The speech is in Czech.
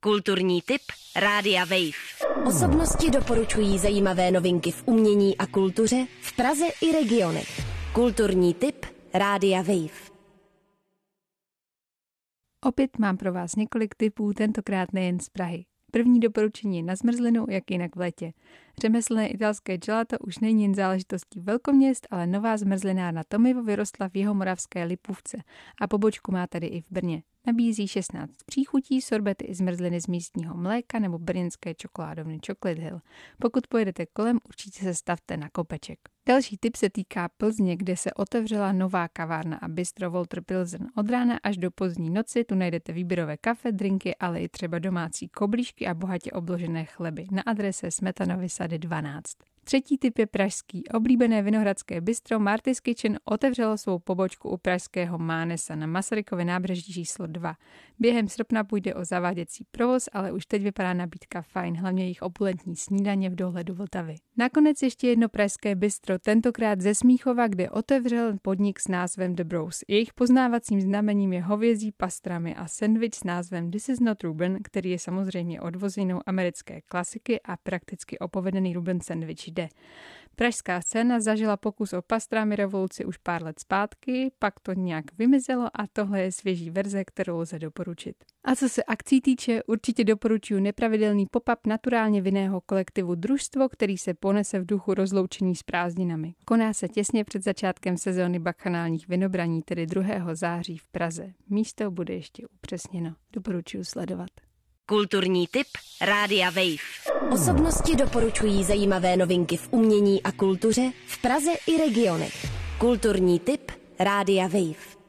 Kulturní tip Rádia Wave. Osobnosti doporučují zajímavé novinky v umění a kultuře v Praze i regionech. Kulturní tip Rádia Wave. Opět mám pro vás několik tipů, tentokrát nejen z Prahy. První doporučení je na zmrzlinu, jak jinak v létě. Řemeslné italské gelato už není jen záležitostí velkoměst, ale nová zmrzlinárna Tomivo vyrostla v jihomoravské Lipůvce a pobočku má tady i v Brně. Nabízí 16 příchutí, sorbety i zmrzliny z místního mléka nebo brněnské čokoládovny Chocolate Hill. Pokud pojedete kolem, určitě se stavte na kopeček. Další tip se týká Plzně, kde se otevřela nová kavárna a bistro Walter Pilsen. Od rána až do pozdní noci tu najdete výběrové kafe, drinky, ale i třeba domácí koblížky a bohatě obložené chleby na adrese Smetanovy sady 12. Třetí tip je pražský. Oblíbené vinohradské bistro Marty's Kitchen otevřelo svou pobočku u pražského Mánesa na Masarykově nábřeží číslo 2. Během srpna půjde o zaváděcí provoz, ale už teď vypadá nabídka fajn, hlavně jejich opulentní snídaně v dohledu Vltavy. Nakonec ještě jedno pražské bistro, tentokrát ze Smíchova, kde otevřel podnik s názvem The Bros. Jejich poznávacím znamením je hovězí pastrami a sendvič s názvem This is not Reuben, který je samozřejmě odvozenou americké klasiky a prakticky opovedený Reuben sandwich jde. Pražská scéna zažila pokus o pastrami revoluci už pár let zpátky, pak to nějak vymizelo a tohle je svěží verze, kterou lze doporučit. A co se akcí týče, určitě doporučuji nepravidelný pop-up naturálně vinného kolektivu Družstvo, který se ponese v duchu rozloučení s prázdninami. Koná se těsně před začátkem sezóny bakchanálních vinobraní, tedy 2. září v Praze. Místo bude ještě upřesněno. Doporučuji sledovat. Kulturní tip Rádia Wave. Osobnosti doporučují zajímavé novinky v umění a kultuře v Praze i regionech. Kulturní tip Rádia Wave.